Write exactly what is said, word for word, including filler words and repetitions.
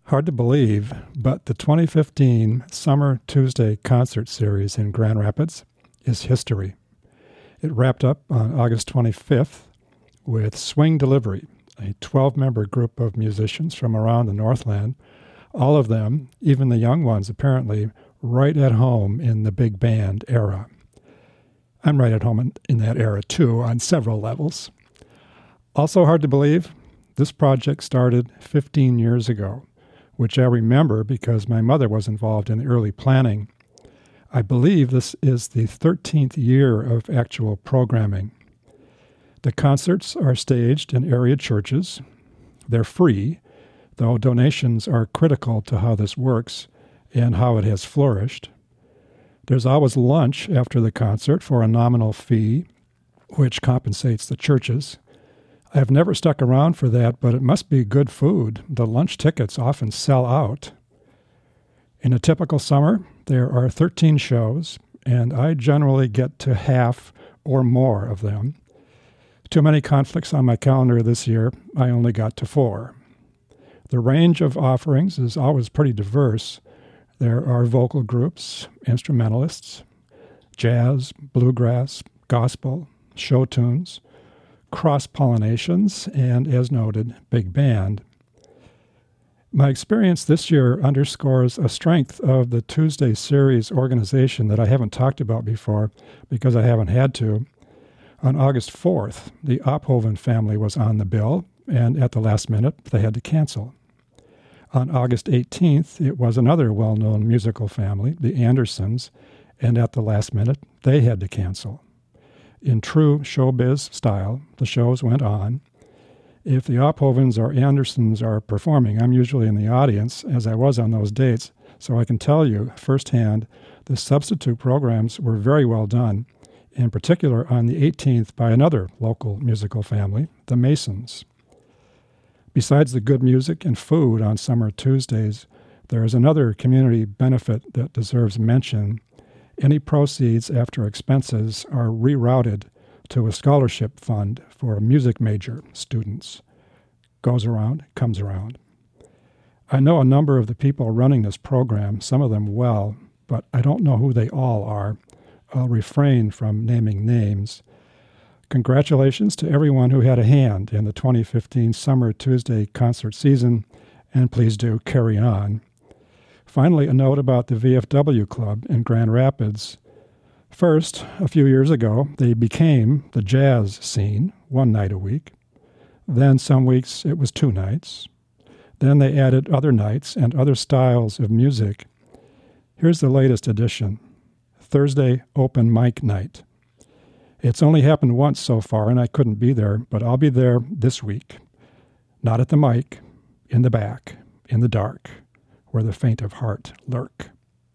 Hard to believe, but the twenty fifteen Summer Tuesday concert series in Grand Rapids is history. It wrapped up on August twenty-fifth with Swing Delivery, a twelve-member group of musicians from around the Northland, all of them, even the young ones apparently, right at home in the big band era. I'm right at home in, in that era too, on several levels. Also hard to believe, this project started fifteen years ago, which I remember because my mother was involved in the early planning. I believe this is the thirteenth year of actual programming. The concerts are staged in area churches. They're free, though donations are critical to how this works and how it has flourished. There's always lunch after the concert for a nominal fee, which compensates the churches. I've never stuck around for that, but it must be good food. The lunch tickets often sell out. In a typical summer, there are thirteen shows, and I generally get to half or more of them. Too many conflicts on my calendar this year, I only got to four. The range of offerings is always pretty diverse. There are vocal groups, instrumentalists, jazz, bluegrass, gospel, show tunes, cross-pollinations, and, as noted, big band. My experience this year underscores a strength of the Tuesday series organization that I haven't talked about before because I haven't had to. On August fourth, the Ophoven family was on the bill, and at the last minute, they had to cancel. On August eighteenth, it was another well-known musical family, the Andersons, and at the last minute, they had to cancel. In true showbiz style, the shows went on. If the Ophovens or Andersons are performing, I'm usually in the audience, as I was on those dates, so I can tell you firsthand the substitute programs were very well done, in particular on the eighteenth by another local musical family, the Masons. Besides the good music and food on Summer Tuesdays, there is another community benefit that deserves mention. Any proceeds after expenses are rerouted to a scholarship fund for music major students. Goes around, comes around. I know a number of the people running this program, some of them well, but I don't know who they all are. I'll refrain from naming names. Congratulations to everyone who had a hand in the twenty fifteen Summer Tuesday concert season, and please do carry on. Finally, a note about the V F W Club in Grand Rapids. First, a few years ago, they became the jazz scene, one night a week. Then some weeks it was two nights. Then they added other nights and other styles of music. Here's the latest addition, Thursday open mic night. It's only happened once so far, and I couldn't be there, but I'll be there this week. Not at the mic, in the back, in the dark, where the faint of heart lurk.